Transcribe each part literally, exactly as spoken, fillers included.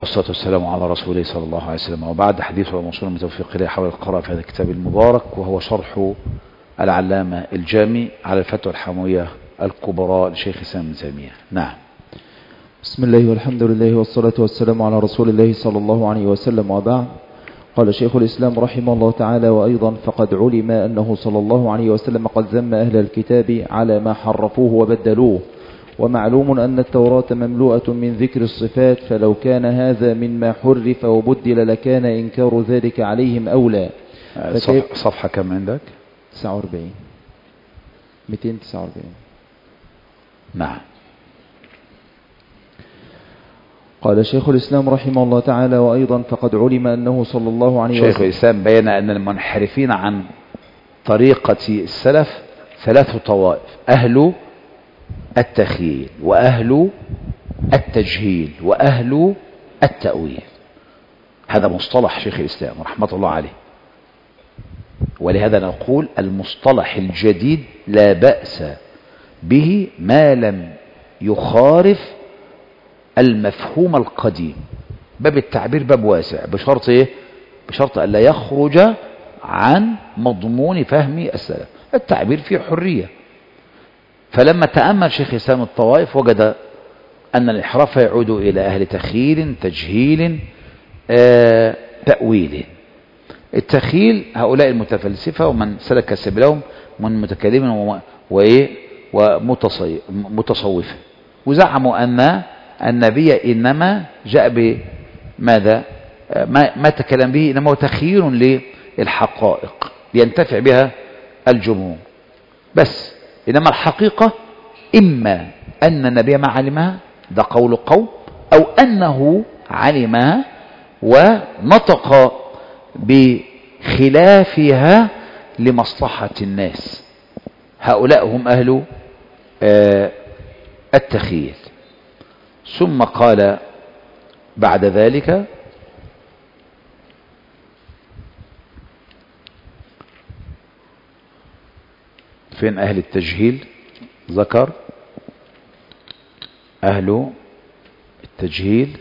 والصلاة والسلام على رسول الله صلى الله عليه وسلم. وبعد حديث وموصول من توفيق الله حول القراءة في هذا الكتاب المبارك، وهو شرح العلامة الجامي على الفتوى الحموية الكبرى لشيخ الإسلام ابن تيمية. نعم. بسم الله والحمد لله والصلاة والسلام على رسول الله صلى الله عليه وسلم. وبعد، قال شيخ الإسلام رحمه الله تعالى: وأيضا فقد علم أنه صلى الله عليه وسلم قد ذم أهل الكتاب على ما حرفوه وبدلوه، ومعلوم أن التوراة مملوءة من ذكر الصفات، فلو كان هذا مما حرف وبدل لكان إنكار ذلك عليهم أولى. صفحة كم عندك؟ تسعة وأربعين مئتين وتسعة وأربعين. نعم. قال شيخ الإسلام رحمه الله تعالى: وأيضا فقد علم أنه صلى الله عليه وسلم. شيخ الإسلام بين أن المنحرفين عن طريقة السلف ثلاث طوائف: أهل التخييل، وأهل التجهيل، وأهل التأويل. هذا مصطلح شيخ الإسلام رحمة الله عليه، ولهذا نقول المصطلح الجديد لا بأس به ما لم يخالف المفهوم القديم. باب التعبير باب واسع، بشرط ايه؟ بشرط أن لا يخرج عن مضمون فهم السلف. التعبير فيه حرية. فلما تأمل شيخ الإسلام الطوائف وجد أن الإحراف يعود إلى أهل تخييل، تجهيل، آه، تأويل. التخييل هؤلاء المتفلسفة ومن سلك سبيلهم من متكلم وإيه ومتصوفة، وزعموا أن النبي إنما جاء بماذا ما, ما تكلم به إنما هو تخيير للحقائق ينتفع بها الجمهور بس، إنما الحقيقة إما أن النبي ما علمها، ده قول قوم، أو أنه علمها ونطق بخلافها لمصلحة الناس. هؤلاء هم أهل آه التخييل. ثم قال بعد ذلك: فين أهل التجهيل؟ ذكر أهل التجهيل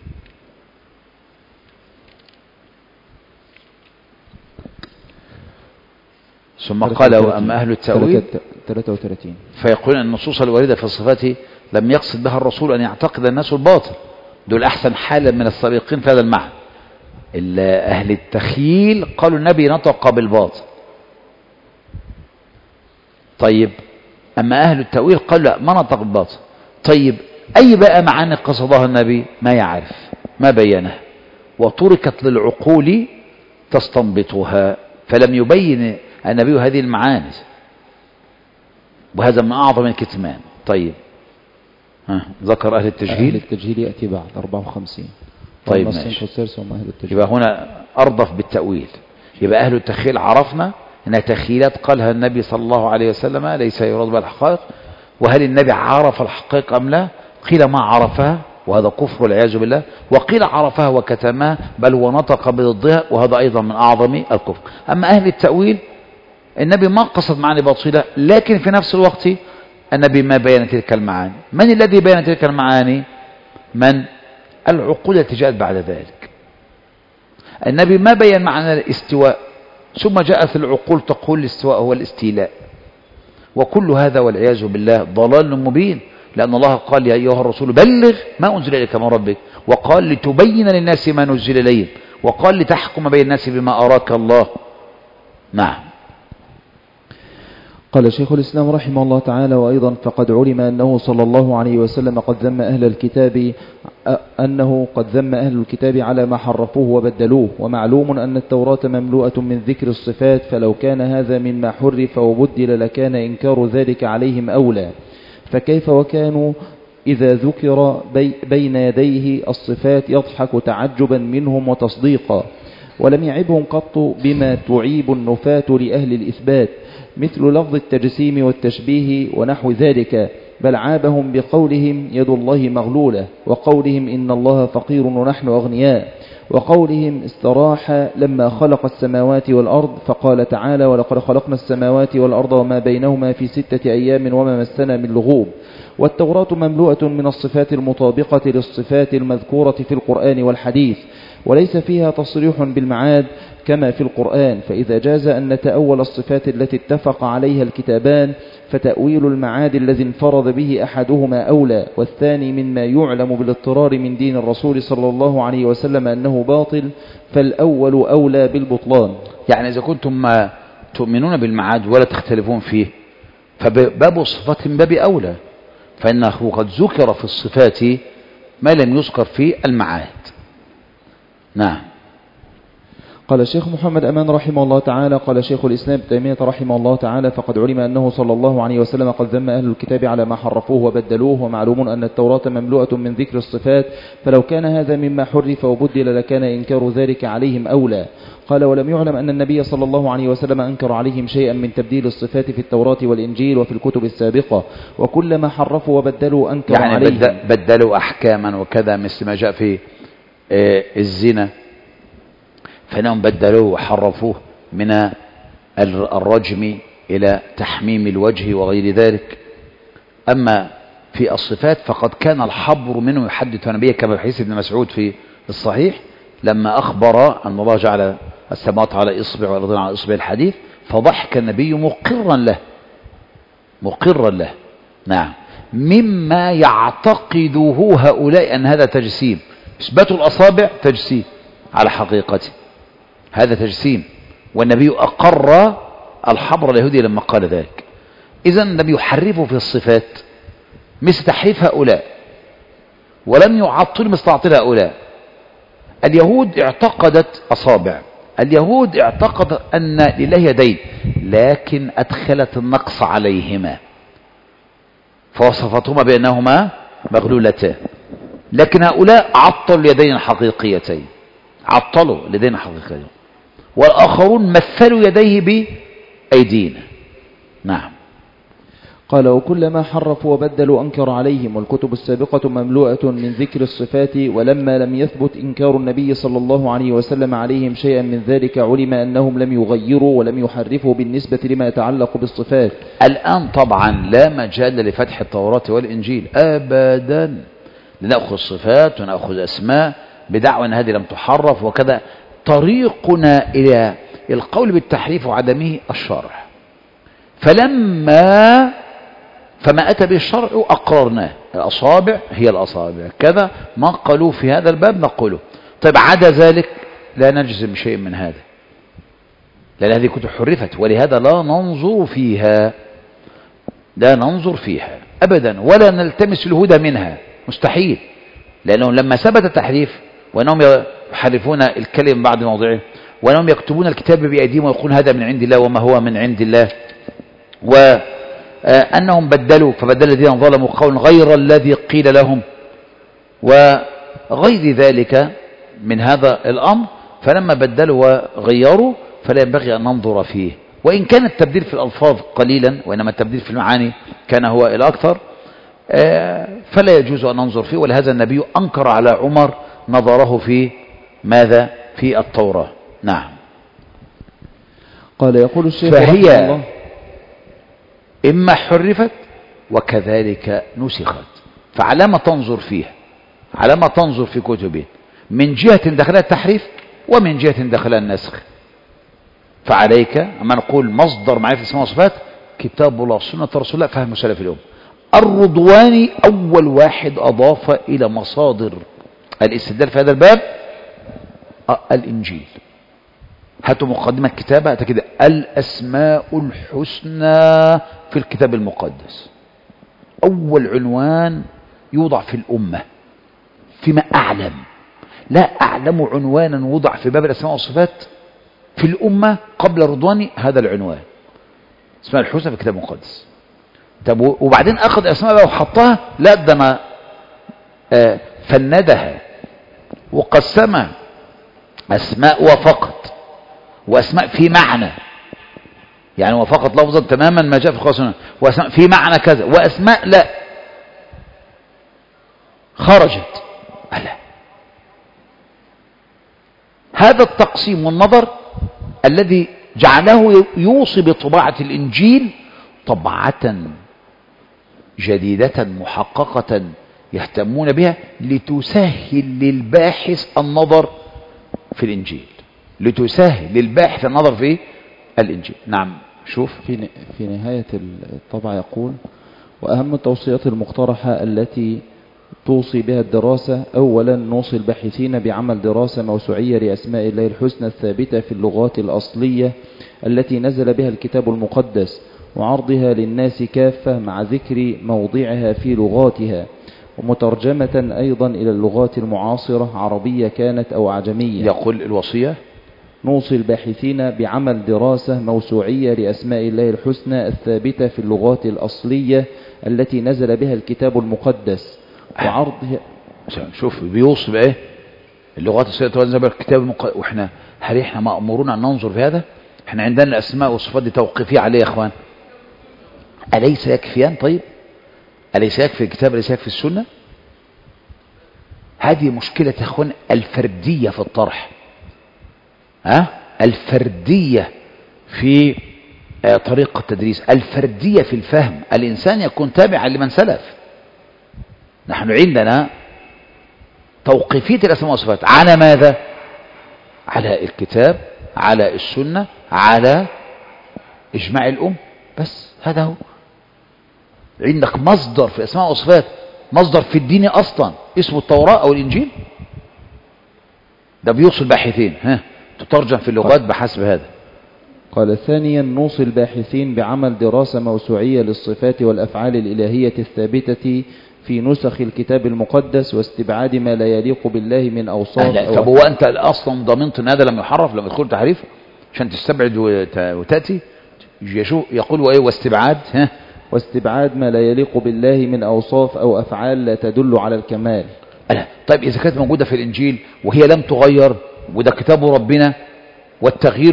ثم قال: وأما أهل التأويل ثلاثة وثلاثين فيقولون أن النصوص الواردة في الصفات لم يقصد بها الرسول أن يعتقد الناس الباطل. دول أحسن حالا من السابقين في هذا المعنى. أهل التخييل قالوا النبي نطق بالباطل. طيب، أما أهل التأويل قالوا لا، ما نطق بالباطل. طيب، أي بقى معاني قصدها النبي؟ ما يعرف، ما بينها، وتركت للعقول تستنبطها، فلم يبين النبي هذه المعاني، وهذا من أعظم الكتمان. طيب، ها ذكر أهل التجهيل. أهل التجهيل يأتي بعد أربعة وخمسين. طيب ماشي. يبقى هنا أرضف بالتأويل. يبقى أهل التخيل عرفنا أنها تخيلات قالها النبي صلى الله عليه وسلم ليس يراد بها الحقائق. وهل النبي عرف الحقائق أم لا؟ قيل ما عرفها، وهذا كفر والعياذ بالله، وقيل عرفها وكتمها، بل ونطق بضدها، وهذا أيضا من أعظم الكفر. أما أهل التأويل النبي ما قصد معاني باطلة، لكن في نفس الوقت النبي ما بين تلك المعاني. من الذي بين تلك المعاني؟ من؟ العقول التي جاءت بعد ذلك. النبي ما بين معنى الاستواء، ثم جاءت العقول تقول الاستواء هو الاستيلاء، وكل هذا والعياذ بالله ضلال مبين. لأن الله قال: يا أيها الرسول بلغ ما أنزل إليك من ربك، وقال: لتبين للناس ما نزل إليهم، وقال: لتحكم بين الناس بما أراك الله. نعم. قال شيخ الإسلام رحمه الله تعالى: وأيضا فقد علم أنه صلى الله عليه وسلم قد ذم أهل الكتاب أنه قد ذم أهل الكتاب على ما حرفوه وبدلوه، ومعلوم أن التوراة مملوءة من ذكر الصفات، فلو كان هذا مما حرف وبدل لكان إنكار ذلك عليهم أولى. فكيف وكانوا إذا ذكر بي بين يديه الصفات يضحك تعجبا منهم وتصديقا، ولم يعبهم قط بما تعيب النفاة لأهل الإثبات، مثل لفظ التجسيم والتشبيه ونحو ذلك، بل عابهم بقولهم يد الله مغلولة، وقولهم إن الله فقير ونحن أغنياء، وقولهم استراح لما خلق السماوات والأرض، فقال تعالى ولقد خلقنا السماوات والأرض وما بينهما في ستة أيام وما مسنا من لغوب. والتوراة مملوءة من الصفات المطابقة للصفات المذكورة في القرآن والحديث، وليس فيها تصريح بالمعاد كما في القرآن، فإذا جاز أن نتأول الصفات التي اتفق عليها الكتابان فتأويل المعاد الذي انفرد به أحدهما أولى، والثاني مما يعلم بالاضطرار من دين الرسول صلى الله عليه وسلم أنه باطل، فالأول أولى بالبطلان. يعني إذا كنتم ما تؤمنون بالمعاد ولا تختلفون فيه فباب الصفات من باب أولى، فإنه قد ذكر في الصفات ما لم يذكر في المعاد. نعم. قال الشيخ محمد أمان رحمه الله تعالى قال شيخ الإسلام ابن تيمية رحمه الله تعالى فقد علم أنه صلى الله عليه وسلم قد ذم أهل الكتاب على ما حرفوه وبدلوه، ومعلوم أن التوراة مملوءة من ذكر الصفات، فلو كان هذا مما حرف وبدل لكان إنكار ذلك عليهم أولى. قال ولم يعلم أن النبي صلى الله عليه وسلم أنكر عليهم شيئا من تبديل الصفات في التوراة والإنجيل وفي الكتب السابقة، وكلما حرفوا وبدلوا أنكر يعني عليهم. يعني بدلوا أحكاما وكذا، مثل ما جاء في الزنا فإنهم بدلوه وحرفوه من الرجم إلى تحميم الوجه وغير ذلك. أما في الصفات فقد كان الحبر منه يحدث نبيه، كما في حديث ابن مسعود في الصحيح لما أخبر أن الله جعل السماوات على إصبع والأرض على إصبع الحديث، فضحك النبي مقرا له مقرا له نعم، مما يعتقده هؤلاء أن هذا تجسيم. إثبات الأصابع تجسيم على حقيقته، هذا تجسيم، والنبي أقر الحبر اليهودي لما قال ذلك. إذن لم يحرفوا في الصفات مثل تحريف هؤلاء، ولم يعطل مثل تعطيل هؤلاء. اليهود اعتقدت أصابع، اليهود اعتقدت أن لله يدين، لكن أدخلت النقص عليهما فوصفتهما بأنهما مغلولتان. لكن هؤلاء عطلوا اليدين الحقيقيتين، عطلوا اليدين الحقيقيتين، والآخرون مثلوا يديه بأيدينا. نعم. قال وكلما حرفوا وبدلوا أنكر عليهم، والكتب السابقة مملوءة من ذكر الصفات، ولما لم يثبت إنكار النبي صلى الله عليه وسلم عليهم شيئا من ذلك علم أنهم لم يغيروا ولم يحرفوا بالنسبة لما يتعلق بالصفات. الآن طبعا لا مجال لفتح التوراة والإنجيل أبدا، لنأخذ صفات ونأخذ أسماء بدعوى أن هذه لم تحرف وكذا. طريقنا إلى القول بالتحريف وعدمه الشرع، فلما فما أتى به الشرع أقررناه. الأصابع هي الأصابع، كذا ما قالوا في هذا الباب نقوله. طيب عدا ذلك لا نجزم شيء من هذا، لأن هذه كتب حرفت، ولهذا لا ننظر فيها لا ننظر فيها أبدا، ولا نلتمس الهدى منها، مستحيل. لأنهم لما ثبت التحريف وأنهم يحرفون الكلم بعد موضعه، وأنهم يكتبون الكتاب بأيديهم ويقولون هذا من عند الله وما هو من عند الله، وأنهم بدلوا فبدل الذين ظلموا قولا غير الذي قيل لهم وغير ذلك من هذا الأمر، فلما بدلوا وغيروا فلا ينبغي أن ننظر فيه. وإن كان التبديل في الألفاظ قليلا، وإنما التبديل في المعاني كان هو الأكثر، فلا يجوز أن ننظر فيه. ولهذا النبي أنكر على عمر نظره في ماذا؟ في التوراة. نعم. قال يقول الشيخ فهي الله إما حرفت وكذلك نسخت، فعلى ما تنظر فيها، على ما تنظر في كتبه، من جهة دخلها التحريف ومن جهة دخلها النسخ. فعليك أما نقول مصدر معرفة الأسماء والصفات كتاب الله سنة رسول الله فهم سلف الأمة. الرضواني أول واحد أضاف إلى مصادر الاستدلال في هذا الباب الإنجيل. هاتوا مقدمة كتابة كده الأسماء الحسنى في الكتاب المقدس، أول عنوان يوضع في الأمة فيما أعلم، لا أعلم عنوانا وضع في باب الأسماء والصفات في الأمة قبل الرضواني هذا العنوان، اسماء الحسنى في الكتاب المقدس. طب وبعدين أخذ أسماء بقى وحطها، لا ده ما آه فندها وقسمها أسماء وفقط وأسماء في معنى، يعني وفقط لفظا تماما ما جاء في القرآن، وأسماء في معنى كذا، وأسماء لا خرجت. ألا هذا التقسيم والنظر الذي جعله يوصي بطباعة الإنجيل طبعة جديدة محققة يهتمون بها لتسهل للباحث النظر في الإنجيل، لتسهل للباحث النظر في الإنجيل. نعم. شوف في في نهاية الطبعة يقول: وأهم التوصيات المقترحة التي توصي بها الدراسة: أولا نوصي الباحثين بعمل دراسة موسوعية لأسماء الله الحسنى الثابتة في اللغات الأصلية التي نزل بها الكتاب المقدس، وعرضها للناس كافة مع ذكر موضعها في لغاتها، ومترجمة أيضا إلى اللغات المعاصرة عربية كانت أو عجمية. يقول الوصية: نوصي الباحثين بعمل دراسة موسوعية لأسماء الله الحسنى الثابتة في اللغات الأصلية التي نزل بها الكتاب المقدس، وعرضها. شوف بيوصي بإيه؟ اللغات الأصلية نزل بها الكتاب المقدس. وإحنا هل إحنا مأمورون أن ننظر في هذا؟ إحنا عندنا الأسماء والصفات دي توقيفية عليه يا إخوان. أليس يكفيان؟ طيب أليس يكفي الكتاب؟ أليس يكفي السنة؟ هذه مشكلة يا إخوان الفردية في الطرح، ها؟ الفردية في طريقة التدريس، الفردية في الفهم. الإنسان يكون تابعا لمن سلف. نحن عندنا توقيفية الأسماء والصفات على ماذا؟ على الكتاب، على السنة، على إجماع الأم، بس هذا هو. عندك مصدر في الأسماء والصفات، مصدر في الدين أصلا اسمه التوراة أو الإنجيل، ده بيوصل باحثين، ها تترجم في اللغات بحسب هذا. قال: ثانيا نوصي الباحثين بعمل دراسة موسوعية للصفات والأفعال الإلهية الثابتة في نسخ الكتاب المقدس، واستبعاد ما لا يليق بالله من أوصاف. أو طب هو أنت أصلا ضمنت أن هذا لم يحرف، لم يدخل تحريف عشان تستبعد وتأتي؟ يقول وإيه؟ واستبعاد ها واستبعاد ما لا يليق بالله من أوصاف أو أفعال لا تدل على الكمال. ألا طيب إذا كانت موجودة في الإنجيل وهي لم تغير، وده كتاب ربنا، والتغيير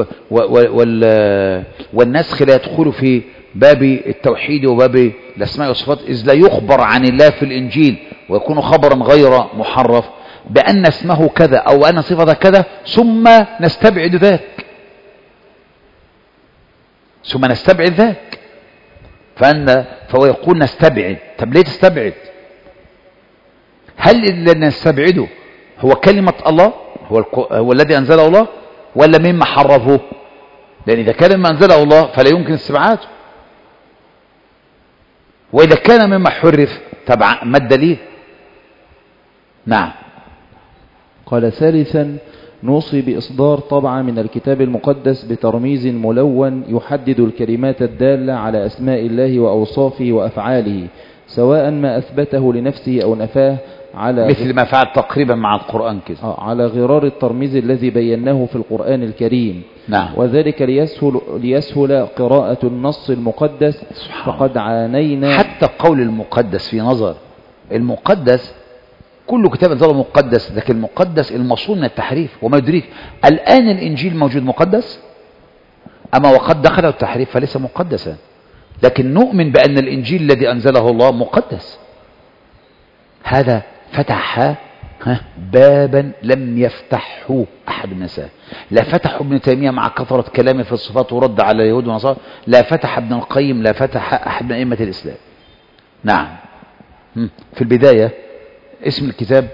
والنسخ لا يدخل في باب التوحيد وباب الأسماء والصفات، إذ لا يخبر عن الله في الإنجيل ويكون خبرا غير محرف بأن اسمه كذا أو أن صفة كذا، ثم نستبعد ذاك ثم نستبعد ذاك فأن فهو يقول نستبعد. طب ليه تستبعد؟ هل اللي نستبعده هو كلمة الله، هو, هو الذي أنزله الله، ولا مما حرفه؟ لأن إذا كان مما أنزله الله فلا يمكن استبعاده، وإذا كان مما حرف تبع ما الدليل؟ نعم. قال: ثالثا نوصي بإصدار طبعة من الكتاب المقدس بترميز ملون يحدد الكلمات الدالة على أسماء الله وأوصافه وأفعاله، سواء ما أثبته لنفسه أو نفاه، على مثل ما فعل تقريبا مع القرآن كده، على غرار الترميز الذي بيناه في القرآن الكريم. نعم. وذلك ليسهل, ليسهل قراءة النص المقدس، فقد عانينا. حتى قول المقدس في نظر المقدس، كل كتاب انزله مقدس، لكن المقدس المصون من التحريف. وما يدريك الآن الإنجيل موجود مقدس، أما وقد دخله التحريف فليس مقدسا، لكن نؤمن بأن الإنجيل الذي أنزله الله مقدس. هذا فتح بابا لم يفتحه أحد من الناس. لا فتح ابن تيمية مع كثرة كلامه في الصفات ورد على اليهود والنصارى، لا فتح ابن القيم، لا فتح أحد من أئمة الإسلام. نعم. في البداية اسم الكتاب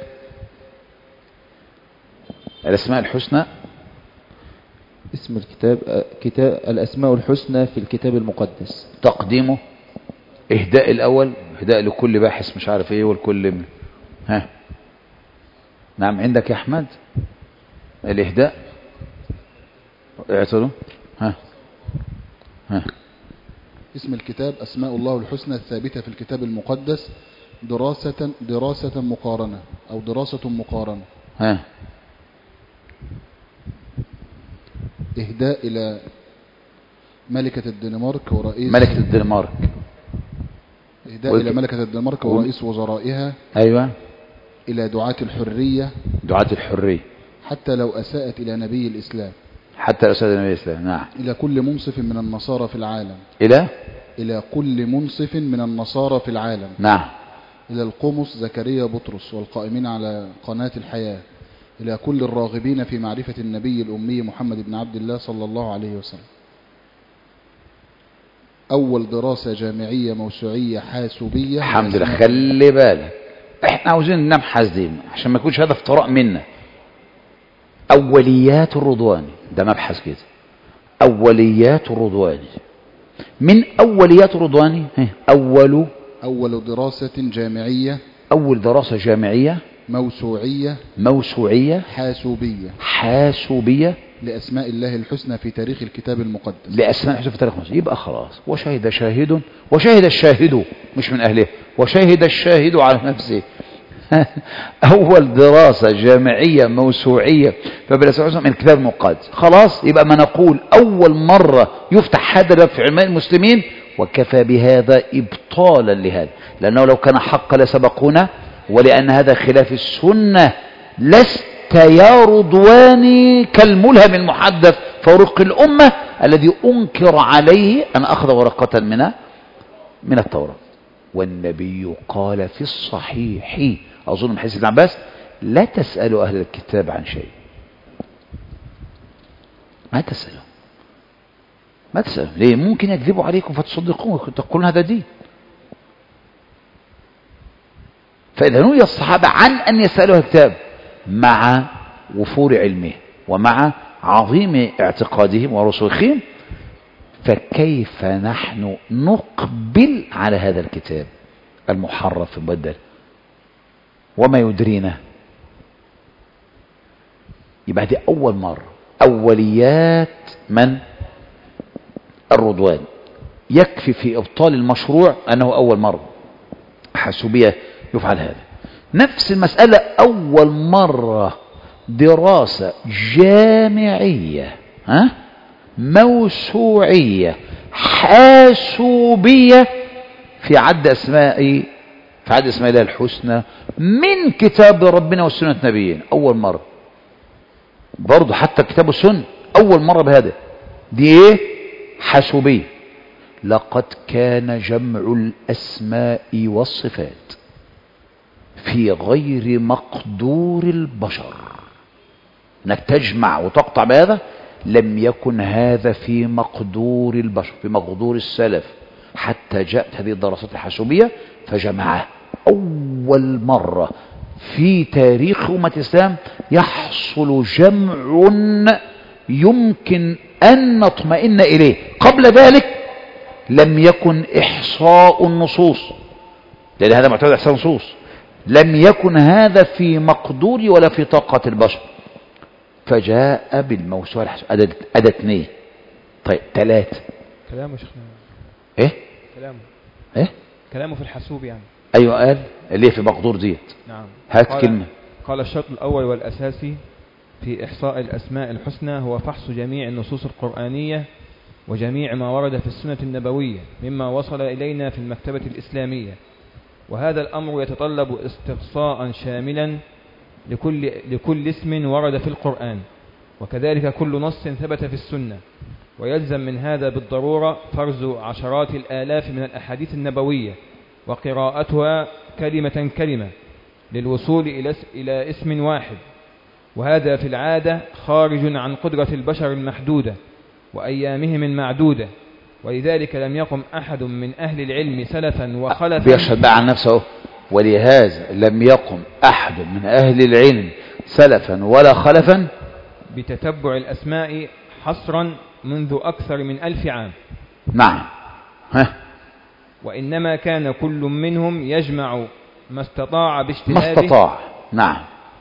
الأسماء الحسنى، اسم الكتاب كتاب الأسماء الحسنى في الكتاب المقدس. تقديمه إهداء الأول، إهداء لكل باحث مش عارف إيه والكل ها. نعم عندك يا أحمد الإهداء اعتروا ها ها. اسم الكتاب أسماء الله الحسنى الثابتة في الكتاب المقدس، دراسة دراسة مقارنة أو دراسة مقارنة. ها. إهداء إلى ملكة الدنمارك ورئيس ملكة الدنمارك إهداء إلى ملكة الدنمارك ورئيس وزرائها. أيوة. إلى دعاة الحرية دعاة الحرية حتى لو أساءت إلى نبي الإسلام حتى لو أساءت إلى نبي الإسلام. نعم. إلى كل منصف من النصارى في العالم إلى إلى كل منصف من النصارى في العالم. نعم. إلى القمص زكريا بطرس والقائمين على قناة الحياة. إلى كل الراغبين في معرفة النبي الأمي محمد بن عبد الله صلى الله عليه وسلم. أول دراسة جامعية موسوعية حاسوبية. الحمد لله. خلي بالك احنا عاوزين نبحث دي عشان ما يكونش هذا افتراء منا. أوليات الرضواني ده مبحث كده. أوليات الرضواني. من أوليات الرضواني أول أول دراسة جامعية. أول دراسة جامعية موسوعية. موسوعية حاسوبية. حاسوبية لأسماء الله الحسنى في تاريخ الكتاب المقدس. لأسماء الحسنى في تاريخ المقدس. يبقى خلاص. وشهد شاهد وشهد الشاهد مش من أهله وشهد الشاهد على نفسه. أول دراسة جامعية موسوعية فبالأسماء من الكتاب المقدس. خلاص يبقى ما نقول أول مرة يفتح هذا الباب في علماء المسلمين وكفى بهذا إبطالا لهذا، لأنه لو كان حق لسبقونا، ولأن هذا خلاف السنة. لست يا رضواني كالملهم المحدث فورق الأمة الذي أنكر عليه أن أخذ ورقة من من التوراة. والنبي قال في الصحيح أظن من حديث ابن عباس لا تسألوا أهل الكتاب عن شيء. ما تسألوا ما تسألوا ليه؟ ممكن يكذبوا عليكم فتصدقون وتقولون هذا دين. فإذا نهي الصحابة عن أن يسألوا الكتاب مع وفور علمه ومع عظيم اعتقادهم ورسوخهم، فكيف نحن نقبل على هذا الكتاب المحرف المبدل وما يدرينا؟ يبقى دي أول مرة. أوليات من؟ الرضوان. يكفي في إبطال المشروع أنه أول مرة حاسوبية يفعل هذا. نفس المسألة أول مرة دراسة جامعية ها موسوعية حاسوبية في عد أسماء في عد أسماء الله الحسنى من كتاب ربنا وسنة نبيين. أول مرة برضو حتى كتاب السنة أول مرة بهذا. دي إيه؟ حاسوبية. لقد كان جمع الأسماء والصفات في غير مقدور البشر، انك تجمع وتقطع بهذا، لم يكن هذا في مقدور البشر في مقدور السلف حتى جاءت هذه الدراسات الحاسوبية فجمعها. أول مرة في تاريخ أمة الإسلام يحصل جمع يمكن أن نطمئن إليه. قبل ذلك لم يكن إحصاء النصوص، لأن هذا معتمد إحصاء النصوص. لم يكن هذا في مقدور ولا في طاقة البشر، فجاء بالموسوعة الحاسوبية. أدى اثنين. طيب ثلاثة. كلامه شيخنا إيه؟ كلامه إيه؟ كلامه في الحاسوب يعني. أيوة قال اللي في مقدور ديت. نعم. هات قال كلمة. قال الشرط الأول والأساسي في إحصاء الأسماء الحسنى هو فحص جميع النصوص القرآنية وجميع ما ورد في السنة النبوية مما وصل إلينا في المكتبة الإسلامية، وهذا الأمر يتطلب استقصاء شاملا لكل, لكل اسم ورد في القرآن، وكذلك كل نص ثبت في السنة، ويلزم من هذا بالضرورة فرز عشرات الآلاف من الأحاديث النبوية وقراءتها كلمة كلمة للوصول إلى اسم واحد، وهذا في العادة خارج عن قدرة البشر المحدودة وأيامهم المعدودة، ولذلك لم يقم أحد من أهل العلم سلفا وخلفا. بيشهد بقى عن نفسه. ولهذا لم يقم أحد من أهل العلم سلفا ولا خلفا بتتبع الأسماء حصرا منذ أكثر من ألف عام. نعم. ها. وإنما كان كل منهم يجمع ما استطاع باجتهاده ما استطاع. نعم.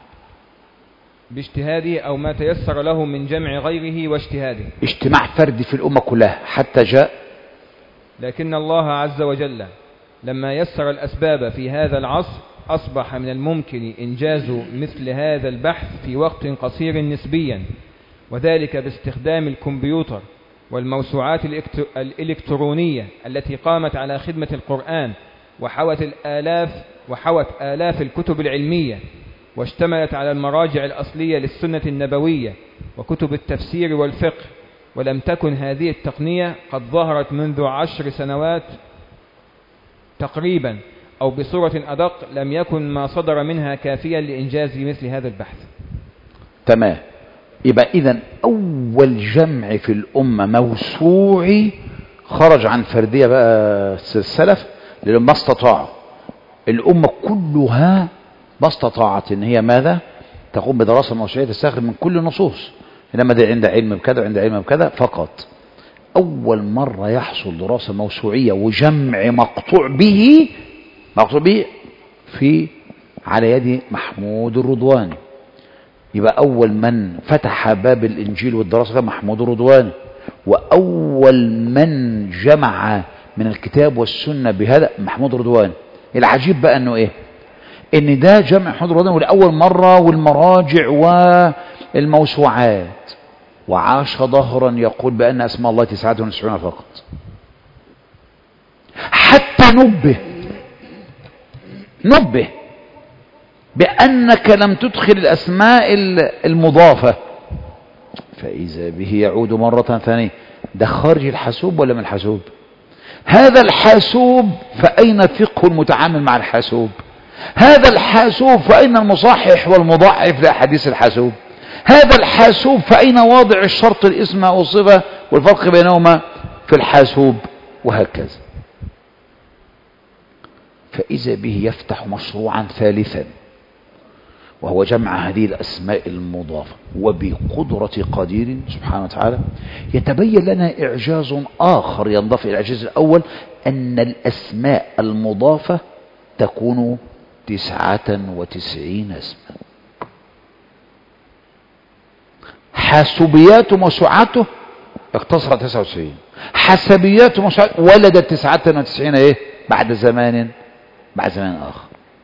باجتهاده أو ما تيسر له من جمع غيره واجتهاده. اجتماع فردي في الأمة كلها حتى جاء. لكن الله عز وجل لما يسر الأسباب في هذا العصر أصبح من الممكن إنجاز مثل هذا البحث في وقت قصير نسبيا، وذلك باستخدام الكمبيوتر والموسوعات الإلكترونية التي قامت على خدمة القرآن وحوت الآلاف وحوت آلاف الكتب العلمية، واشتملت على المراجع الأصلية للسنة النبوية وكتب التفسير والفقه. ولم تكن هذه التقنية قد ظهرت منذ عشر سنوات تقريبا، أو بصورة أدق لم يكن ما صدر منها كافيا لإنجاز مثل هذا البحث. تمام. يبقى إذن أول جمع في الأمة موسوعي خرج عن فردية بقى السلف لأنهم ما استطاعوا، الأمة كلها ما استطاعت إن هي ماذا تقوم بدراسة موسوعية تستخرج من كل النصوص، إنما ده عند علم بكذا وعند علم بكذا فقط. أول مرة يحصل دراسة موسوعية وجمع مقطوع به مقطوع به في على يد محمود الرضواني. يبقى أول من فتح باب الإنجيل والدراسة كان محمود الرضواني، وأول من جمع من الكتاب والسنة بهذا محمود الرضواني. العجيب بقى أنه إيه؟ إن ده جمع محمود الرضواني ولأول مرة، والمراجع والموسوعات، وعاش ظهرا يقول بأن أسماء الله تسعة وتسعون فقط، حتى نبه نبه بأنك لم تدخل الأسماء المضافة، فإذا به يعود مرة ثانية. ده خارج الحاسوب ولا من الحاسوب؟ هذا الحاسوب فأين فقه المتعامل مع الحاسوب؟ هذا الحاسوب فأين المصحح والمضاعف لأحاديث الحاسوب؟ هذا الحاسوب فأين واضع الشرط الاسم أو الصفة والفرق بينهما في الحاسوب؟ وهكذا. فإذا به يفتح مشروعا ثالثا، وهو جمع هذه الأسماء المضافة، وبقدرة قدير سبحانه وتعالى يتبين لنا إعجاز آخر ينضاف إلى الإعجاز الأول، أن الأسماء المضافة تكون تسعة وتسعين اسما. حاسوبيات موسوعاته اقتصرت تسعة وتسعين، حسبيات موسوعاته ولدت تسعة وتسعين ايه بعد زمان بعد زمان آخر.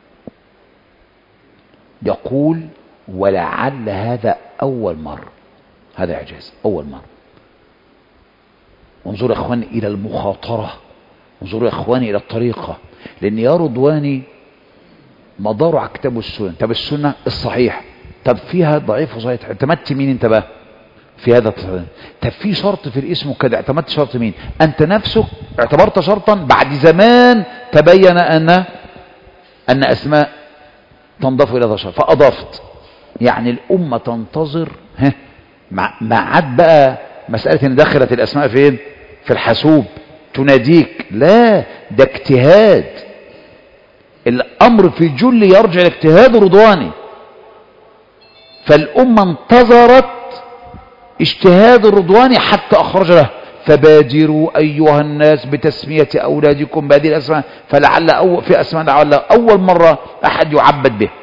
يقول ولعل هذا أول مرة، هذا إعجاز أول مرة. انظروا يا إخواني إلى المخاطرة، انظروا يا إخواني إلى الطريقة، لأن يا رضواني مداره على كتاب السنة. طب السنة الصحيح، طب فيها ضعيف وصحيح، اعتمدت مين انت بقى في هذا التصحيح؟ طب في شرط في الاسم وكذا، اعتمدت شرط مين؟ انت نفسك اعتبرت شرطا بعد زمان تبين ان ان اسماء تنضاف الى هذا الشرط فاضفت. يعني الامه تنتظر ها ما عاد بقى مساله ان دخلت الاسماء فين في الحاسوب تناديك، لا ده اجتهاد. الامر في الجل يرجع لاجتهاد رضواني، فالامه انتظرت اجتهاد الرضواني حتى اخرج له. فبادروا ايها الناس بتسميه اولادكم بهذه الاسماء، فلعل أول في اسماء لعل اول مره احد يعبد به.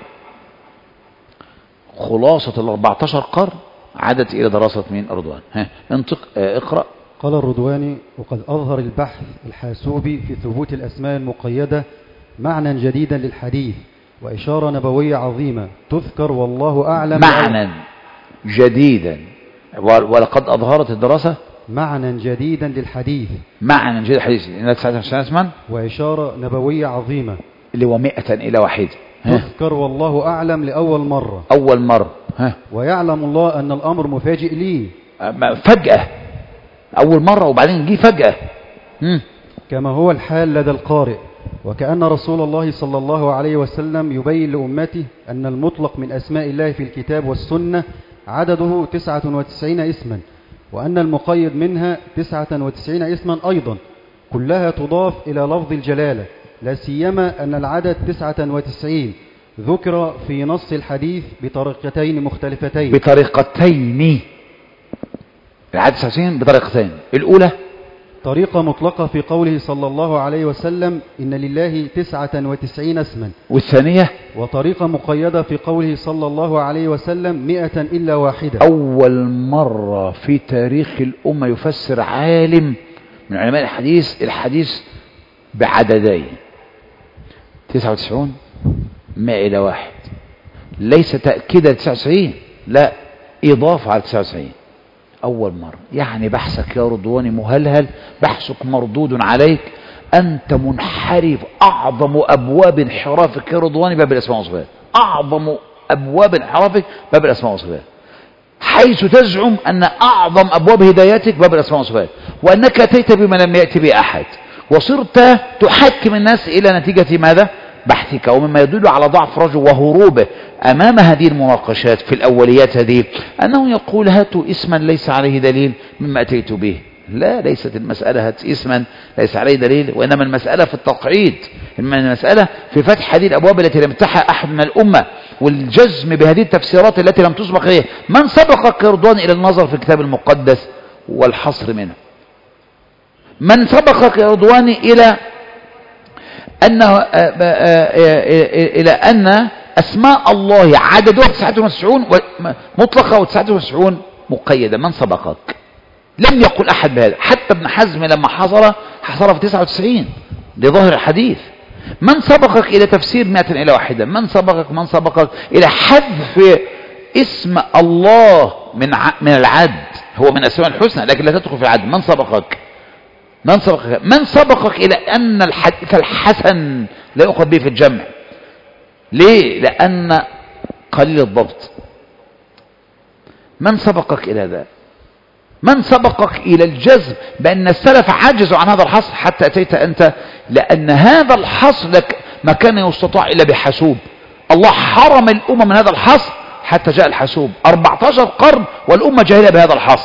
خلاصه ال أربعتاشر قرن عادت الى دراسه مين؟ الرضواني. ها انطق اه اقرا. قال الرضواني: وقد اظهر البحث الحاسوبي في ثبوت الاسماء المقيده معنى جديدا للحديث وإشارة نبوية عظيمة تذكر والله أعلم. معنى جديدا، ولقد أظهرت الدراسة معنى جديدا للحديث معنى جديدا للحديث إن تسعة وتسعين اسما وإشارة نبوية عظيمة اللي هو مئة إلى واحد تذكر والله أعلم لأول مرة أول مرة ها. ويعلم الله أن الأمر مفاجئ لي فجأة أول مرة وبعدين جي فجأة م. كما هو الحال لدى القارئ، وكأن رسول الله صلى الله عليه وسلم يبين لأمته أن المطلق من أسماء الله في الكتاب والسنة عدده تسعة وتسعين اسما، وأن المقيد منها تسعة وتسعين اسما أيضا كلها تضاف إلى لفظ الجلالة، لا سيما أن العدد تسعة وتسعين ذكر في نص الحديث بطريقتين مختلفتين بطريقتين العدد تسعة وتسعين بطريقتين. الأولى طريقة مطلقة في قوله صلى الله عليه وسلم إن لله تسعة وتسعين اسما، والثانية وطريقة مقيدة في قوله صلى الله عليه وسلم مئة إلا واحدة. أول مرة في تاريخ الأمة يفسر عالم من علماء الحديث الحديث بعددين تسعة وتسعون مئة إلى واحد، ليس تأكيدا تسعة وتسعين، لا إضافة على تسعة وتسعين. أول مرة. يعني بحثك يا رضواني مهلهل، بحثك مردود عليك، أنت منحرف. أعظم أبواب انحرافك يا رضواني باب الأسماء والصفات، أعظم أبواب انحرافك باب الأسماء والصفات، حيث تزعم أن أعظم أبواب هدايتك باب الأسماء والصفات، وأنك أتيت بما لم يأتي به أحد، وصرت تحكم الناس إلى نتيجة ماذا؟ بحثك ومما يدل على ضعف رجل وهروبه أمام هذه المناقشات في الأوليات هذه أنه يقول هاتوا اسما ليس عليه دليل مما أتيت به. لا، ليست المسألة هات اسما ليس عليه دليل، وإنما المسألة في التقعيد، المسألة في فتح هذه الأبواب التي لم يفتحها أحد من الأمة والجزم بهذه التفسيرات التي لم تسبق إليه. من سبقك رضوان إلى النظر في الكتاب المقدس والحصر منه؟ من سبقك رضوان إلى أنه إلى أن أسماء الله عددها تسعة وتسعين مطلقة وتسعة وتسعين مقيدة؟ من سبقك؟ لم يقل أحد بهذا، حتى ابن حزم لما حصر حصر في تسعة وتسعين لظاهر الحديث. من سبقك إلى تفسير مئة إلى واحدة؟ من سبقك من سبقك إلى حذف اسم الله من من العد؟ هو من أسماء الحسنى لكن لا تدخل في العد. من سبقك؟ من سبقك من سبقك إلى أن الحديث الحسن لا يؤخذ به في الجمع؟ ليه؟ لأن قليل الضبط. من سبقك إلى ذا؟ من سبقك إلى الجزم بأن السلف عجزوا عن هذا الحصر حتى أتيت أنت؟ لأن هذا الحصر لك ما كان يستطاع إلا بحاسوب. الله حرم الأمة من هذا الحصر حتى جاء الحاسوب. أربعة عشر قرن والأمة جاهلة بهذا الحصر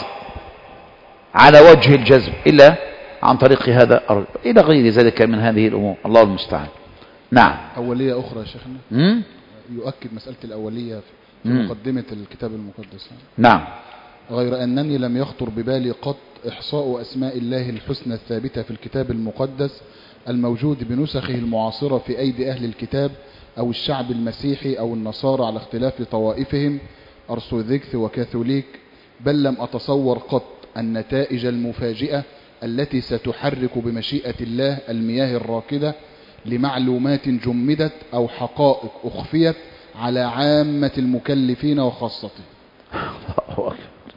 على وجه الجزم إلا عن طريق هذا إلى غير ذلك من هذه الأمور. الله المستعان. نعم. أولية أخرى يا شيخنا مم؟ يؤكد مسألة الأولية في مقدمة الكتاب المقدس. نعم. غير أنني لم يخطر ببالي قط إحصاء أسماء الله الحسنى الثابتة في الكتاب المقدس الموجود بنسخه المعاصرة في أيدي أهل الكتاب أو الشعب المسيحي أو النصارى على اختلاف طوائفهم أرثوذكس وكاثوليك، بل لم أتصور قط النتائج المفاجئة التي ستحرك بمشيئة الله المياه الراكدة لمعلومات جمدت أو حقائق أخفيت على عامة المكلفين وخاصته. الله أكبر.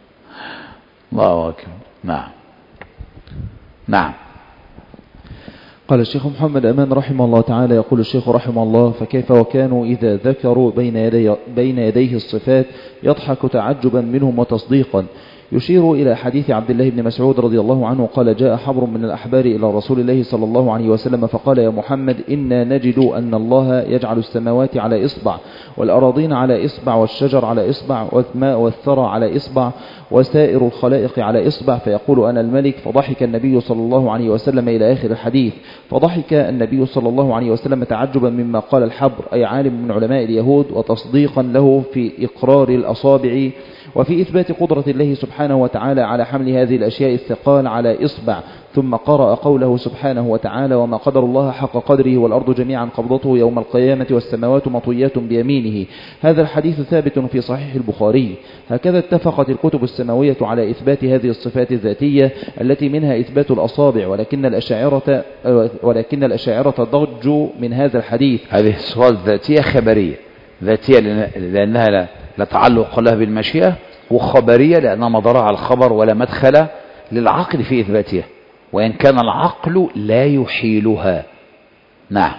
الله أكبر. نعم. نعم. قال الشيخ محمد أمان رحمه الله تعالى، يقول الشيخ رحمه الله: فكيف وكانوا إذا ذكروا بين يدي بين يديه الصفات يضحك تعجبا منهم وتصديقا. يشير إلى حديث عبد الله بن مسعود رضي الله عنه قال: جاء حبر من الأحبار إلى رسول الله صلى الله عليه وسلم فقال: يا محمد، إنا نجد أن الله يجعل السماوات على إصبع والأراضين على إصبع والشجر على إصبع والماء والثرى على إصبع وسائر الخلائق على إصبع، فيقول أنا الملك. فضحك النبي صلى الله عليه وسلم إلى آخر الحديث. فضحك النبي صلى الله عليه وسلم تعجبا مما قال الحبر، أي عالم من علماء اليهود، وتصديقا له في إقرار الأصابع وفي إثبات قدرة الله سبحانه وتعالى على حمل هذه الأشياء الثقال على إصبع. ثم قرأ قوله سبحانه وتعالى: وما قدر الله حق قدره والأرض جميعا قبضته يوم القيامة والسماوات مطويات بيمينه. هذا الحديث ثابت في صحيح البخاري. هكذا اتفقت الكتب السماوية على إثبات هذه الصفات الذاتية التي منها إثبات الأصابع، ولكن الأشاعرة ولكن الأشاعرة ضجوا من هذا الحديث. هذه الصفات ذاتية خبرية. ذاتية لأنها لا لا تعلق لها بالمشيئة، وخبرية لأنها مضرها على الخبر ولا مدخل للعقل في إثباتها، وإن كان العقل لا يحيلها. نعم.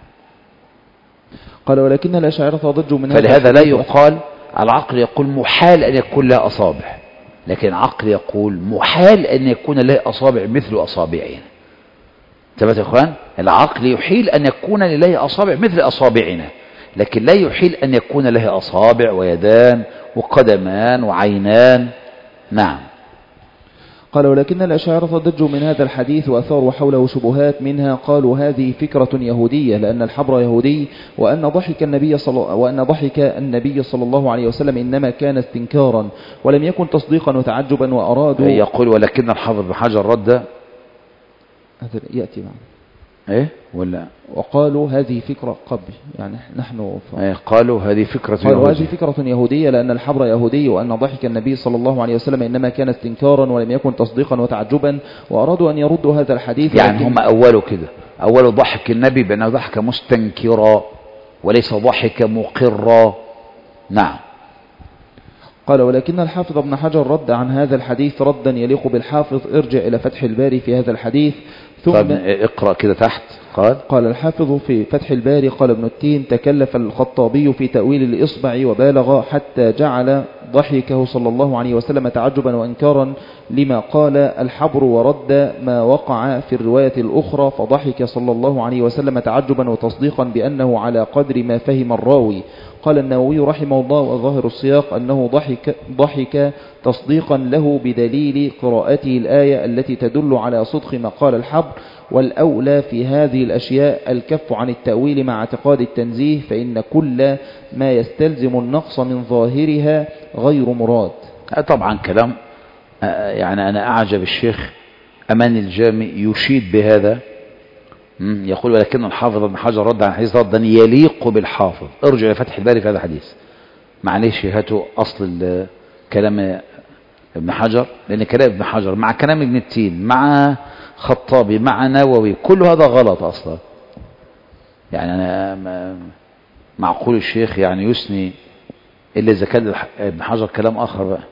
قال: ولكن الأشاعرة ضجوا من هذا. فلهذا لا يقال العقل يقول محال أن يكون لها أصابع، لكن العقل يقول محال أن يكون لها أصابع مثل أصابعنا. تبت يا إخوان؟ العقل يحيل أن يكون لله أصابع مثل أصابعنا، لكن لا يحيل أن يكون له أصابع ويدان وقدمان وعينان. نعم. قال: ولكن الأشاعرة ضجوا من هذا الحديث وأثاروا حوله شبهات، منها قالوا هذه فكرة يهودية لأن الحبر يهودي، وأن ضحك النبي صلى وأن ضحك النبي صلى الله عليه وسلم إنما كان استنكارا ولم يكن تصديقا وتعجبا، وأرادوا. يقول: ولكن الحافظ بن حجر رد. هذا يأتي معنا. ايه ولا وقالوا هذه فكرة قبل، يعني نحن ف... ايه قالوا هذه فكرة قالوا هذه فكرة يهودية لأن الحبر يهودي، وأن ضحك النبي صلى الله عليه وسلم إنما كان استنكارا ولم يكن تصديقا وتعجبا، وأرادوا أن يردوا هذا الحديث. يعني لكن... هم أولوا كده، أولوا ضحك النبي بأنه ضحك مستنكرا وليس ضحك مقرا. نعم. قال: ولكن الحافظ ابن حجر رد عن هذا الحديث ردا يليق بالحافظ. ارجع إلى فتح الباري في هذا الحديث. ثم طيب اقرأ كده تحت. قال قال الحافظ في فتح الباري: قال ابن التين: تكلف الخطابي في تأويل الإصبع وبالغ حتى جعل ضحكه صلى الله عليه وسلم تعجبا وإنكارا لما قال الحبر، ورد ما وقع في الرواية الأخرى، فضحك صلى الله عليه وسلم تعجبا وتصديقا بأنه على قدر ما فهم الراوي. قال النووي رحمه الله: وظاهر السياق أنه ضحك, ضحك تصديقا له بدليل قراءته الآية التي تدل على صدق ما قال الحبر. والأولى في هذه الأشياء الكف عن التأويل مع اعتقاد التنزيه، فإن كل ما يستلزم النقص من ظاهرها غير مراد. طبعا كلام يعني أنا أعجب الشيخ أمان الجامي يشيد بهذا، يقول: ولكن الحافظ ابن حجر رد عن حديث ردا يليق بالحافظ. ارجع إلى فتح الباري في هذا الحديث، معلش هاتوا أصل كلام ابن حجر، لأن كلام ابن حجر مع كلام ابن التين مع خطابي مع نووي كل هذا غلط أصلا. يعني أنا معقول الشيخ يعني يثني إلا إذا كان ابن حجر كلام آخر بقى.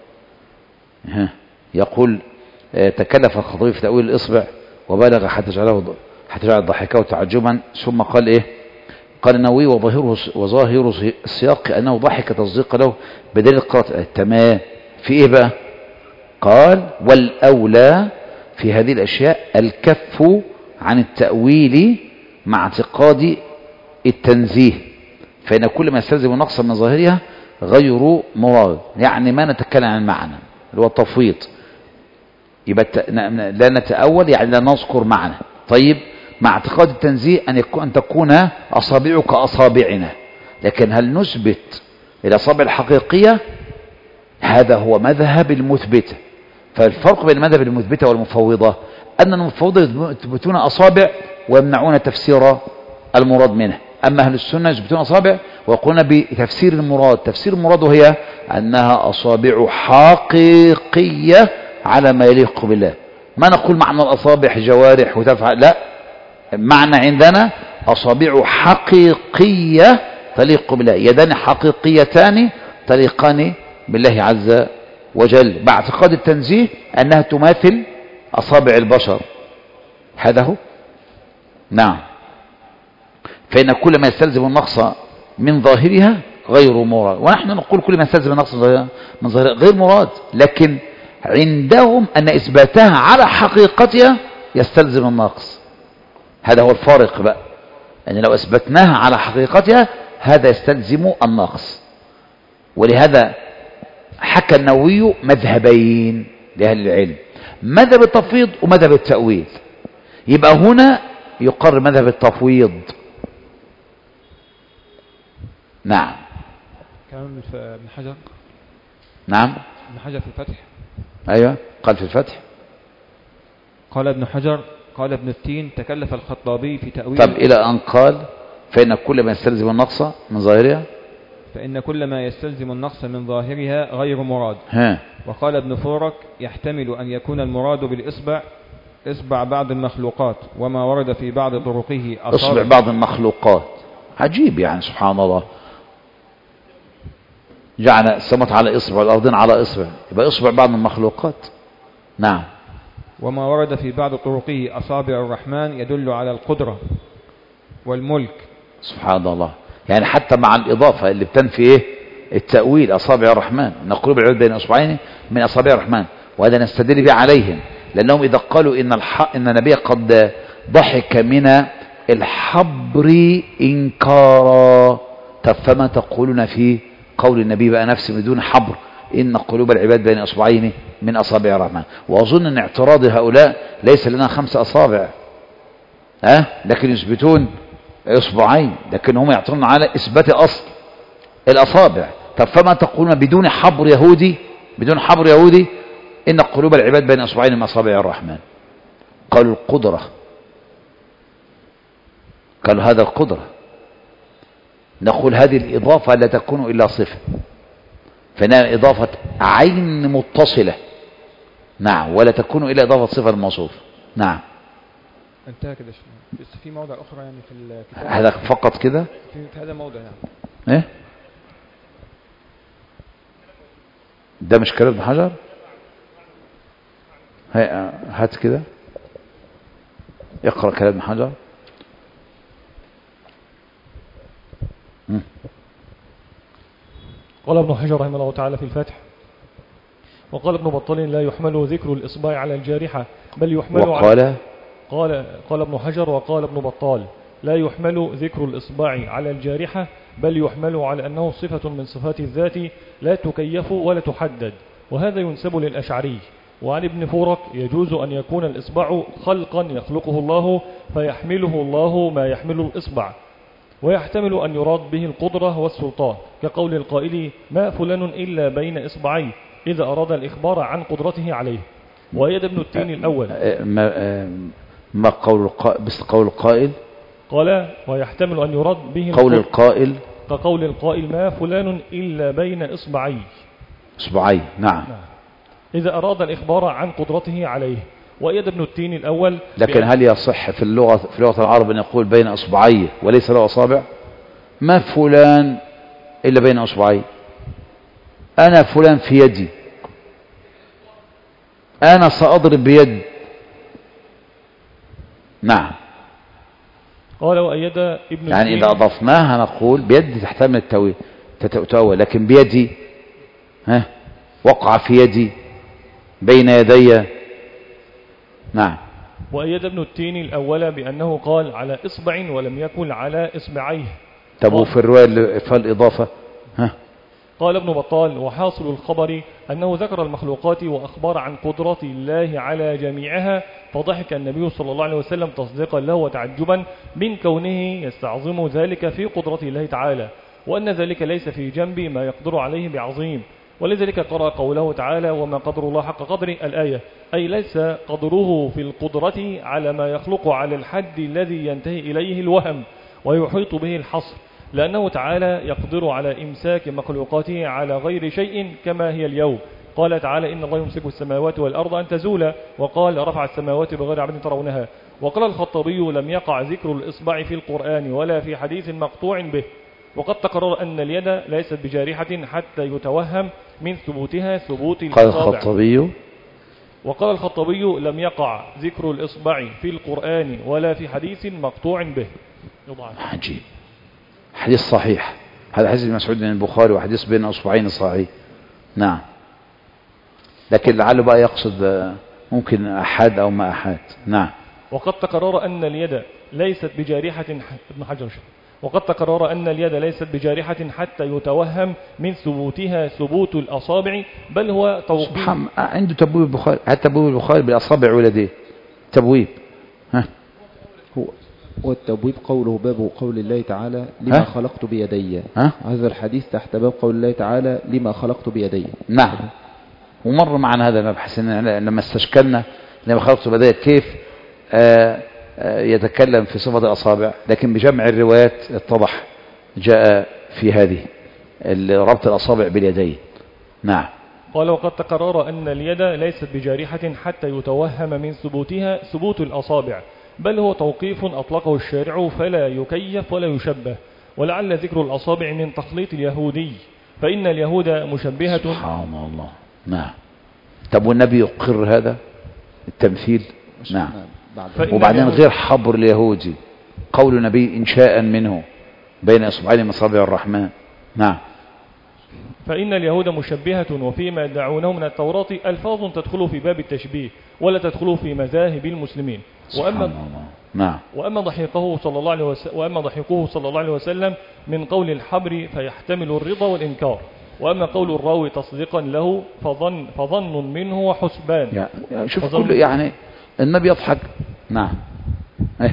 يقول: تكلف الخطيب في تأويل الإصبع وبالغ حتى جعله حتى جعل ضحكه تعجبا، ثم قال إيه؟ قال النووي: وظاهره وظاهر السياق أنه ضحك تصديق له بدليل قراءة. تمام. في إيه بقى؟ قال: والأولى في هذه الأشياء الكف عن التأويل مع اعتقاد التنزيه، فإن كل ما يستلزم نقصا من ظاهرها غير مراد. يعني ما نتكلم عن المعنى اللي هو التفويض، يبقى لا نتأول يعني لا نذكر معنى. طيب، مع اعتقاد التنزيه أن يكون أن تكون أصابعك أصابعنا، لكن هل نثبت الأصابع الحقيقية؟ هذا هو مذهب المثبتة. فالفرق بين المذهب المثبتة والمفوضة أن المفوضة يثبتون أصابع ويمنعون تفسير المراد منه، أما أهل السنة يثبتون أصابع ويقولون بتفسير المراد. تفسير المراد هي أنها أصابع حقيقية على ما يليق بالله. ما نقول معنى الأصابع جوارح وتفعل، لا، معنى عندنا أصابع حقيقية تليق بالله، يدان حقيقيتان تليقان بالله عز وجل، باعتقاد التنزيه أنها تماثل أصابع البشر. هذا هو. نعم. فإن كل ما يستلزم النقص من ظاهرها غير مراد، ونحن نقول كل ما يستلزم النقص من ظاهرها غير مراد، لكن عندهم أن إثباتها على حقيقتها يستلزم النقص. هذا هو الفارق بقى، أن يعني لو أثبتناها على حقيقتها هذا يستلزم النقص. ولهذا حكى النووي مذهبين لأهل العلم، مذهب التفويض ومذهب التأويل. يبقى هنا يقر مذهب التفويض. نعم. كلام ابن حجر. نعم. ابن حجر في الفتح. أيوة، قال في الفتح. قال ابن حجر: قال ابن التين: تكلف الخطابي في تأويل. طب إلى أن قال: فإن كل ما يستلزم النقص من ظاهرها فإن كل ما يستلزم النقص من ظاهرها غير مراد. ها. وقال ابن فورك: يحتمل أن يكون المراد بالإصبع إصبع بعض المخلوقات، وما ورد في بعض طرقه إصبع بعض المخلوقات. عجيب يعني، سبحان الله، جعل السماء على إصبع والأرضين على إصبع، يبقى إصبع بعض المخلوقات. نعم. وما ورد في بعض طرقه أصابع الرحمن يدل على القدرة والملك. سبحان الله، يعني حتى مع الإضافة اللي بتنفي إيه؟ التأويل، أصابع الرحمن، إن قلوب العباد بين أصبعين من أصابع الرحمن. وهذا نستدل به عليهم، لأنهم إذا قالوا إن الح... إن النبي قد ضحك من الحبر إنكارا، طب فما تقولون في قول النبي بقى نفسه بدون حبر: إن قلوب العباد بين أصبعين من أصابع الرحمن. وأظن أن اعتراض هؤلاء ليس لنا خمس أصابع، أه؟ لكن يثبتون إصبعين، لكن هم يعترضون على إثبات أصل الأصابع. طب فما تقولون بدون حبر يهودي بدون حبر يهودي إن قلوب العباد بين أصبعين من أصابع الرحمن؟ قالوا القدرة، قالوا هذا القدرة. نقول هذه الإضافة لا تكون إلا صفة، فإنها إضافة عين متصلة. نعم. ولا تكون إلا إضافة صفة الموصوف. نعم. انتهى كده. بس في موضع أخرى يعني في الكتاب. هذا فقط كده في هذا موضع يعني. إيه؟ ده مش كلام ابن حجر؟ هات كده، اقرأ كلام ابن حجر. قال ابن حجر رحمه الله تعالى في الفتح: وقال ابن بطال لا يحمل ذكر الإصبع على الجارحة بل يحمل وقال على قال قال ابن حجر وقال ابن بطال لا يحمل ذكر الإصبع على الجارحة بل يحمل على أنه صفة من صفات الذات لا تكيف ولا تحدد، وهذا ينسب للأشعري. وعن ابن فورك يجوز أن يكون الإصبع خلقا يخلقه الله فيحمله الله ما يحمل الإصبع، ويحتمل أن يراد به القدرة والسلطان، كقول القائل ما فلان إلا بين إصبعي إذا أراد الإخبار عن قدرته عليه. وأيد ابن التين الأول ما, ما قول القائل بس قول القائل قال ويحتمل أن يراد به قول القائل كقول القائل ما فلان إلا بين إصبعي إصبعي. نعم. نعم إذا أراد الإخبار عن قدرته عليه. وأيد ابن التين الأول لكن هل يصح في اللغة في لغة العرب أن يقول بين إصبعي وليس له أصابع؟ ما فلان إلا بين إصبعي، أنا فلان في يدي، أنا سأضرب بيد. نعم. قال وأيد ابن يعني إذا أضفناها نقول بيدي تحتمل التأويل تتأول، لكن بيدي ها وقع في يدي بين يدي. نعم. وأيد ابن التين الأول بأنه قال على إصبع ولم يكن على إصبعيه. طب وفي الرواية فالإضافة ها قال ابن بطال وحاصل الخبر أنه ذكر المخلوقات وأخبر عن قدرة الله على جميعها، فضحك النبي صلى الله عليه وسلم تصديقا له وتعجبا من كونه يستعظم ذلك في قدرة الله تعالى، وأن ذلك ليس في جنب ما يقدر عليه بعظيم. ولذلك قرأ قوله تعالى وما قدر الله حق قدره الآية، أي ليس قدره في القدرة على ما يخلق على الحد الذي ينتهي إليه الوهم ويحيط به الحصر، لأنه تعالى يقدر على إمساك مخلوقاته على غير شيء كما هي اليوم. قال تعالى إن الله يمسك السماوات والأرض أن تزولا، وقال رفع السماوات بغير عمد ترونها. وقال الخطابي لم يقع ذكر الإصبع في القرآن ولا في حديث مقطوع به، وقد تقرر أن اليد ليست بجارحة حتى يتوهم من ثبوتها ثبوت الإصابع. قال الخطابي وقال الخطابي لم يقع ذكر الإصبع في القرآن ولا في حديث مقطوع به. عجيب. حديث صحيح، هذا حديث مسعود بن البخاري وحديث بين أصبعين صحيح. نعم. لكن لعله بقى يقصد ممكن أحد أو ما أحد. نعم. وقد تقرر أن اليد ليست بجارحة ابن حجر وقد تقرر أن اليد ليست بجارحة حتى يتوهم من ثبوتها ثبوت الأصابع، بل هو توقيف. سبحان عنده تبويب البخاري، هذا تبويب البخاري بالأصابع ولديه تبويب. ها هو والتبويب قوله باب قول الله تعالى لما خلقت بيدي. ها؟ هذا الحديث تحت باب قول الله تعالى لما خلقت بيدي. نعم. ومر معنا هذا المبحث لما استشكلنا لما خلقت بيدي كيف آآ آآ يتكلم في صفة الأصابع، لكن بجمع الروايات اتضح جاء في هذه ربط الأصابع باليدين. نعم. قال وقد تقرر أن اليد ليست بجارحة حتى يتوهم من ثبوتها ثبوت الأصابع، بل هو توقيف أطلقه الشارع فلا يكيف ولا يشبه. ولعل ذكر الأصابع من تخليط اليهودي، فإن اليهود مشبهة. سبحان الله. نعم. طب والنبي يقر هذا التمثيل؟ نعم. وبعدين غير حبر اليهودي قول النبي إنشاء منه بين إصبعين من أصابع الرحمن. نعم. فإن اليهود مشبهة، وفيما يدعونه من التوراة ألفاظ تدخل في باب التشبيه ولا تدخل في مذاهب المسلمين. وأما نعم. وأما ضحيقه صلى الله عليه وسلم وأما ضحيقه صلى الله عليه وسلم من قول الحبر فيحتمل الرضا والإنكار، وأما قول الراوي تصديقا له فظن فظن منه وحسبان. يعني شوف كل يعني النبي يضحك. نعم. ايه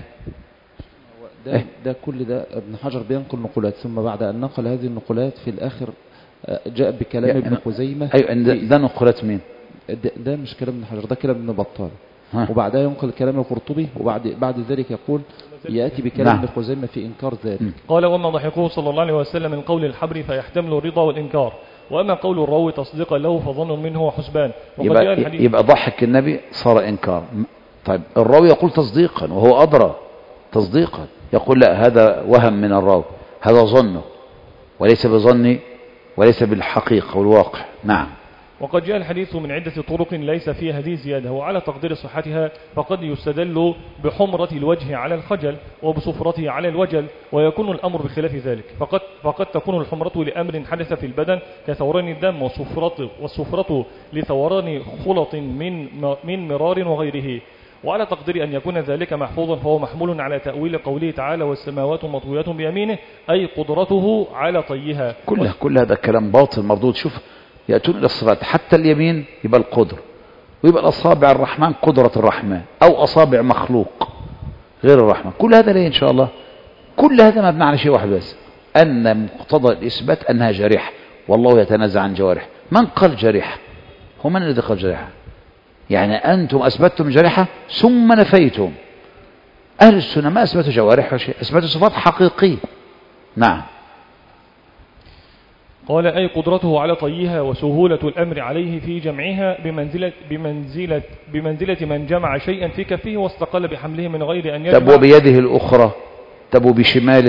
ده, ده كل ده ابن حجر بينقل نقولات، ثم بعد أن نقل هذه النقولات في الآخر جاء بكلام يعني ابن خزيمة. أيوة ده, ده نقولات مين؟ ده, ده مش كلام ابن حجر، ده كلام ابن بطال. وبعدها ينقل كلام القرطبي، وبعد بعد ذلك يقول يأتي بكلام ابن خزيمة في إنكار ذلك. قال وما ضحكوه صلى الله عليه وسلم من قول الحبر فيحتمل الرضا والإنكار، وأما قول الراوي تصديقا له فظن منه وحسبان. يبقى, يبقى ضحك النبي صار إنكار. طيب الراوي يقول تصديقا وهو أدرى تصديقا، يقول لا هذا وهم من الراوي، هذا ظنه وليس بظني وليس بالحقيقة والواقع. نعم. وقد جاء الحديث من عدة طرق ليس فيها هذه الزيادة، وعلى تقدير صحتها فقد يستدل بحمرة الوجه على الخجل وبصفرته على الوجل، ويكون الأمر بخلاف ذلك، فقد, فقد تكون الحمرة لأمر حدث في البدن كثوران الدم، والصفرة, والصفرة لثوران خلط من, من مرار وغيره. وعلى تقدير أن يكون ذلك محفوظا فهو محمول على تأويل قوله تعالى والسماوات مطويات بيمينه، أي قدرته على طيها. كل, كل هذا كلام باطل مردود. شوف يأتون إلى الصفات، حتى اليمين يبقى القدر، ويبقى الأصابع الرحمن قدرة الرحمن، أو أصابع مخلوق غير الرحمن. كل هذا ليه إن شاء الله؟ كل هذا مبني على شيء واحد بس، أن مقتضى الإثبات أنها جارحة، والله يتنازع عن جوارح. من قال جارحة؟ هو من الذي قال جارحة؟ يعني أنتم أثبتتم جارحة ثم نفيتم. أهل السنة ما أثبتوا جوارح وشيء، أثبتوا صفات حقيقية. نعم. قال أي قدرته على طيها وسهولة الأمر عليه في جمعها بمنزلة, بمنزلة, بمنزلة من جمع شيئا في كفه واستقل بحمله من غير أن يجمع. تبو بيده الأخرى، تبو بشماله.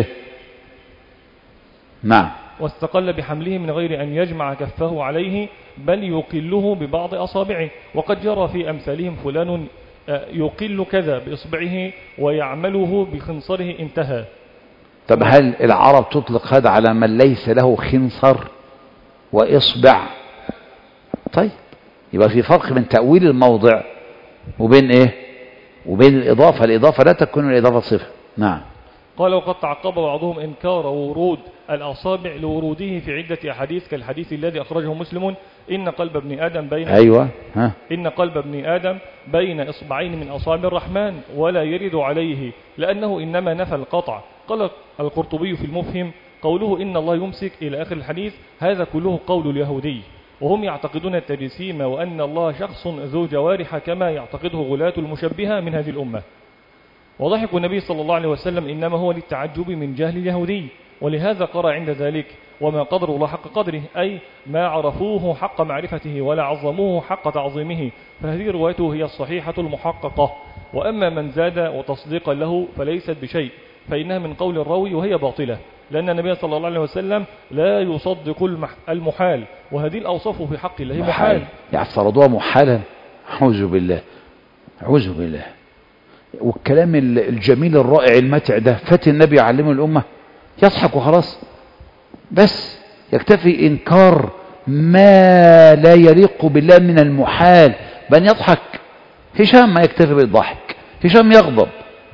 نعم. واستقل بحمله من غير أن يجمع كفه عليه، بل يقله ببعض أصابعه. وقد جرى في أمثالهم فلان يقل كذا بإصبعه ويعمله بخنصره، انتهى. طب هل العرب تطلق هذا على من ليس له خنصر وإصبع؟ طيب يبقى في فرق بين تأويل الموضع وبين إيه؟ وبين الإضافة. الإضافة لا تكون الإضافة صفة. نعم. قال وقد تعقب بعضهم إنكار ورود الأصابع لوروده في عدة أحاديث كالحديث الذي أخرجه مسلم إن قلب ابن آدم بين أيوة. ها. إن قلب ابن آدم بين إصبعين من أصابع الرحمن ولا يرد عليه، لأنه إنما نفى القطع. قال القرطبي في المفهم قوله إن الله يمسك إلى آخر الحديث هذا كله قول اليهودي، وهم يعتقدون التجسيم وأن الله شخص ذو جوارح كما يعتقده غلاة المشبهة من هذه الأمة. وضحك النبي صلى الله عليه وسلم إنما هو للتعجب من جهل اليهودي، ولهذا قرأ عند ذلك وما قدر الله حق قدره، أي ما عرفوه حق معرفته ولا عظموه حق تعظيمه، فهذه روايته هي الصحيحة المحققة. وأما من زاد وتصديقا له فليست بشيء، فإنها من قول الراوي وهي باطلة، لأن النبي صلى الله عليه وسلم لا يصدق المحال، وهذه الأوصاف في حق الله محال. يفترضوها محالا. أعوذ بالله، أعوذ بالله. والكلام الجميل الرائع المتع ده فات النبي يعلمه الأمة؟ يضحك وخلاص، بس يكتفي إنكار ما لا يليق بالله من المحال، بل يضحك. هشام ما يكتفي بالضحك، هشام يغضب.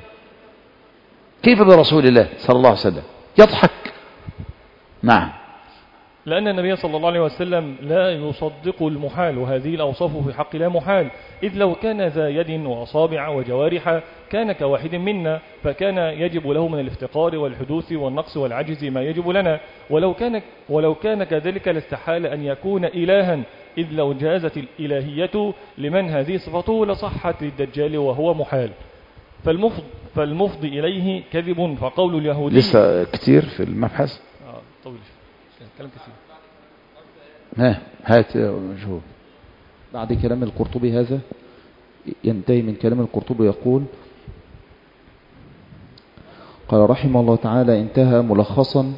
كيف برسول الله صلى الله عليه وسلم؟ يضحك. نعم. لأن النبي صلى الله عليه وسلم لا يصدق المحال، وهذه الأوصاف في حق لا محال، إذ لو كان ذا يد وأصابع وجوارح كان كواحد منا، فكان يجب له من الافتقار والحدوث والنقص والعجز ما يجب لنا، ولو كان, ولو كان كذلك لاستحال أن يكون إلها، إذ لو جازت الإلهية لمن هذه صفته لصحت للدجال وهو محال. فالمفض, فالمفض إليه كذب، فقول اليهودي لسه كتير في المبحث. آه طويل كلام كثير. ها هات مجهول. بعد كلام القرطبي هذا ينتهي من كلام القرطبي يقول قال رحمه الله تعالى انتهى ملخصا: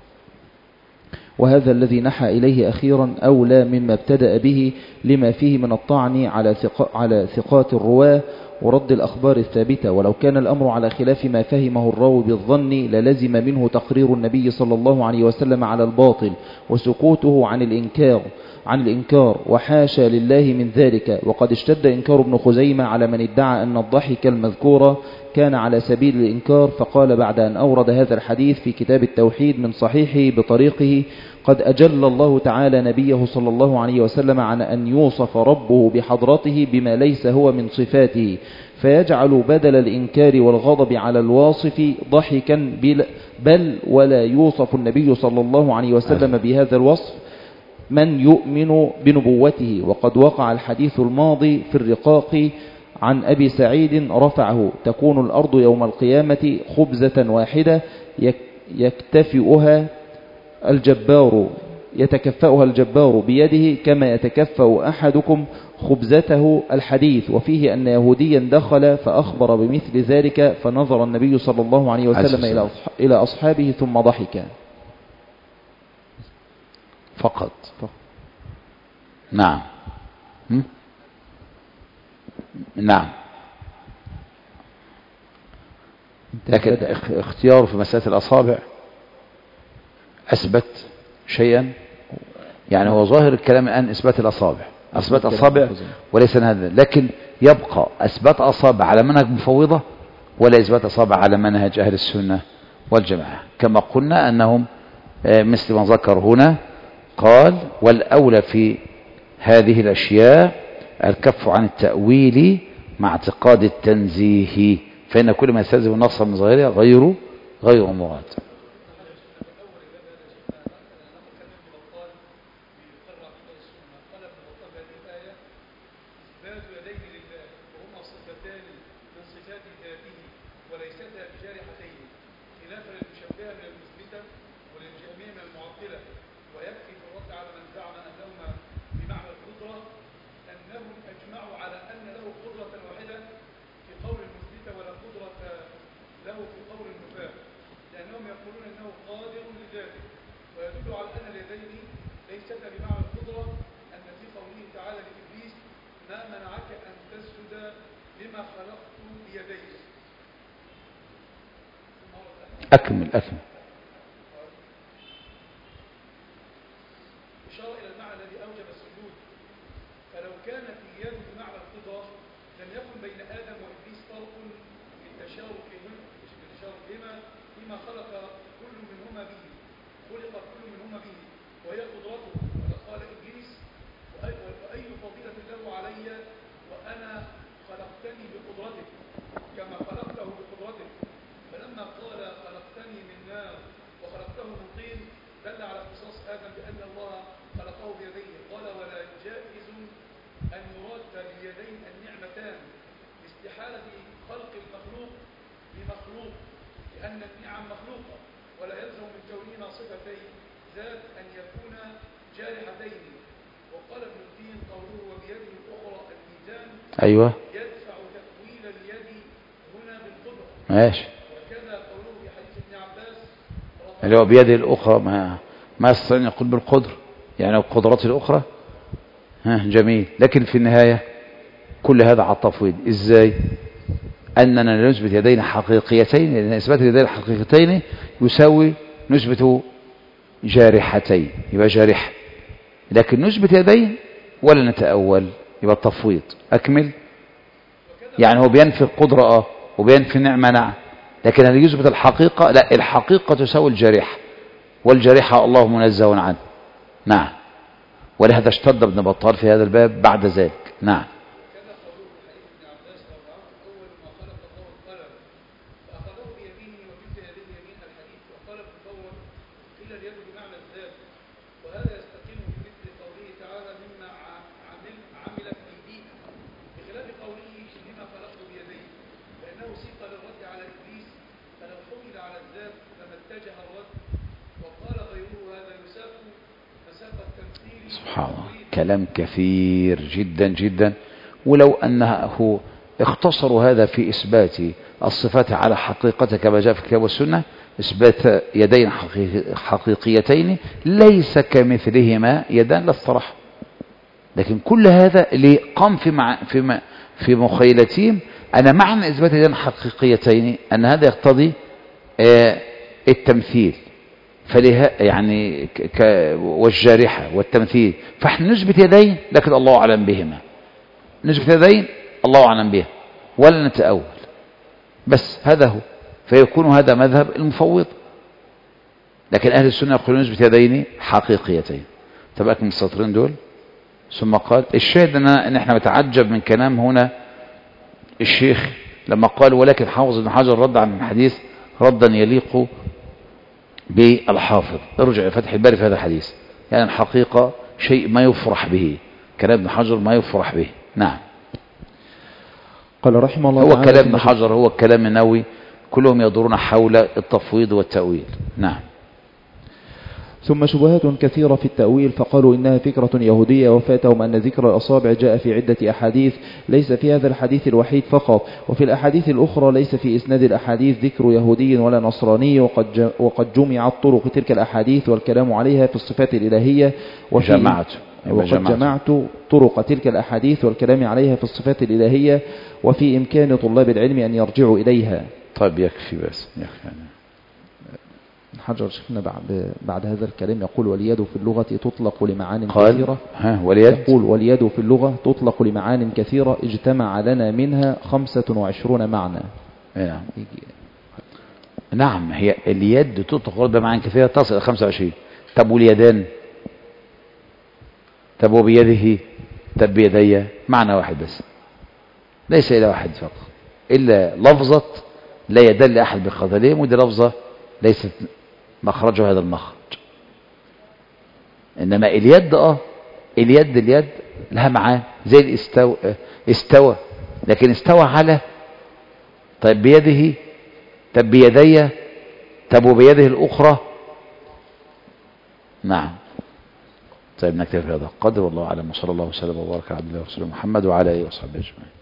وهذا الذي نحى إليه أخيرا أولى مما ابتدأ به، لما فيه من الطعن على ثقا على ثقات الرواة ورد الأخبار الثابتة. ولو كان الأمر على خلاف ما فهمه الراوي بالظن للزم منه تقرير النبي صلى الله عليه وسلم على الباطل وسكوته عن الإنكار عن الإنكار وحاشا لله من ذلك. وقد اشتد إنكار ابن خزيمة على من ادعى أن الضحك المذكورة كان على سبيل الإنكار، فقال بعد أن أورد هذا الحديث في كتاب التوحيد من صحيحه بطريقه: قد أجل الله تعالى نبيه صلى الله عليه وسلم عن أن يوصف ربه بحضرته بما ليس هو من صفاته، فيجعل بدل الإنكار والغضب على الواصف ضحكا، بل ولا يوصف النبي صلى الله عليه وسلم بهذا الوصف من يؤمن بنبوته. وقد وقع الحديث الماضي في الرقاق عن أبي سعيد رفعه: تكون الأرض يوم القيامة خبزة واحدة يكتفئها الجبار يتكفأها الجبار بيده كما يتكفأ أحدكم خبزته الحديث. وفيه أن يهوديا دخل فأخبر بمثل ذلك، فنظر النبي صلى الله عليه وسلم إلى أصحابه ثم ضحك. فقط نعم. م? نعم. لكن اختياره في مسألة الأصابع أثبت شيئا، يعني هو ظاهر الكلام الآن إثبات الأصابع، أثبات أصابع وليس هذا، لكن يبقى أثبات أصابع على منهج مفوضة ولا إثبات أصابع على منهج أهل السنة والجماعة، كما قلنا أنهم مثل ما ذكر هنا قال والأولى في هذه الأشياء الكف عن التأويل مع اعتقاد التنزيه، فإن كل ما يستلزم النص من ظاهره غير غير مراد. أكمل أكمل. إشارة إلى المعنى الذي أوجب السجود، فلو كان في يد بمعنى القدرة لم يكن بين آدم وإبليس فرق بالتشاركهما فيما خلق كل منهما به، خلق كل منهما به وهي قدرته. قال إبليس وأي فضيلة له علي وأنا خلقتني بقدرتك كما خلقته بقدرتك، فلما قال خلقتني من نار وخلقته من طين دل على اختصاص آدم بأن الله خلقه بيديه. قال ولا جائز أن يراد باليدين النعمتان باستحالة خلق المخلوق بمخلوق، لأن النعم مخلوقة ولا يلزم من كونهما صفتي ذات أن يكونا جارحتين. وقال ابن الدين قوله وبيده الأخرى الميزان أيوة يدفع تأويل اليد هنا بالقدرة. ماشي. وكذا قوله في حديث ابن عباس اللي هو بيده الأخرى ما ما يستطيع أن يقول بالقدر، يعني القدرات الأخرى. ها جميل. لكن في النهاية كل هذا على التفويض. إزاي؟ أننا نثبت يدين حقيقيتين، لأن إثبات اليدين الحقيقيتين يساوي نثبت جارحتين، يبقى جارحة. لكن نثبت يدين ولا نتأول، يبقى التفويض. أكمل. يعني هو بينفي القدرة اه وبينفي النعمة نعم، لكن هل يثبت الحقيقة؟ لا، الحقيقة تساوي الجارحة، والجارحة الله منزه عنه. نعم. ولهذا اشتد ابن بطال في هذا الباب بعد ذلك. نعم. سبحان الله، كلام كثير جدا جدا. ولو أنه اختصروا هذا في إثبات الصفات على حقيقتها كما جاء في الكتاب والسنة، إثبات يدين حقيقيتين ليس كمثلهما يدان للصراحة. لكن كل هذا اللي قام في مع في في مخيلتهم أنا معنى إثبات يدين حقيقيتين أن هذا يقتضي التمثيل، فلها يعني ك والجارحة والتمثيل، فاحنا نثبت يدين لكن الله أعلم بهما، نثبت يدين الله أعلم بها ولا نتأول، بس هذا هو. فيكون هذا مذهب المفوض. لكن أهل السنة يقولون نثبت يدين حقيقيتين. تبقى من السطرين دول. ثم قال الشاهد ان احنا نتعجب من كلام هنا الشيخ لما قال ولكن حافظ ابن حجر رد عن الحديث ردا يليق بالحافظ. ارجع لفتح الباري في هذا الحديث. يعني الحقيقة شيء ما يفرح به، كلام ابن حجر ما يفرح به. نعم. قال رحمه الله هو تعالى كلام ابن حجر هو كلام النووي كلهم يدورون حول التفويض والتأويل. نعم. ثم شبهات كثيرة في التأويل، فقالوا إنها فكرة يهودية، وفاتهم أن ذكر الأصابع جاء في عدة أحاديث ليس في هذا الحديث الوحيد فقط، وفي الأحاديث الأخرى ليس في إسناد الأحاديث ذكر يهودي ولا نصراني، وقد وقد جمعت طرق تلك الأحاديث والكلام عليها في الصفات الإلهية. وجمعت يبقى وقد جمعت. جمعت طرق تلك الأحاديث والكلام عليها في الصفات الإلهية، وفي إمكان طلاب العلم أن يرجعوا إليها. طيب يكفي بس يكفي يعني. حجر شيخنا بعد بعد هذا الكلام يقول واليد في اللغة تطلق لمعان قال كثيرة. ها واليد يقول واليد في اللغة تطلق لمعان كثيرة اجتمع لنا منها خمسة وعشرون معنى. نعم نعم هي اليد تطلق بمعان كثيرة تصل إلى خمسة وعشرين. طب واليدان؟ طب وبيده؟ طب بيدي؟ معنى واحد بس، ليس إلى واحد فقط، إلا لفظة لا يدل أحد بقدرهم، ودي لفظة ليست مخرجه هذا المخرج. إنما اليد آه اليد اليد لها معان زي الاستوى استوى، لكن استوى على، طيب بيده؟ طب بيدي؟ طب وبيده الأخرى؟ نعم. طيب نكتفي بهذا القدر، والله أعلم، وصلى الله وسلم وبارك على عبد الله ورسوله محمد وعلى آله وصحبه أجمعين.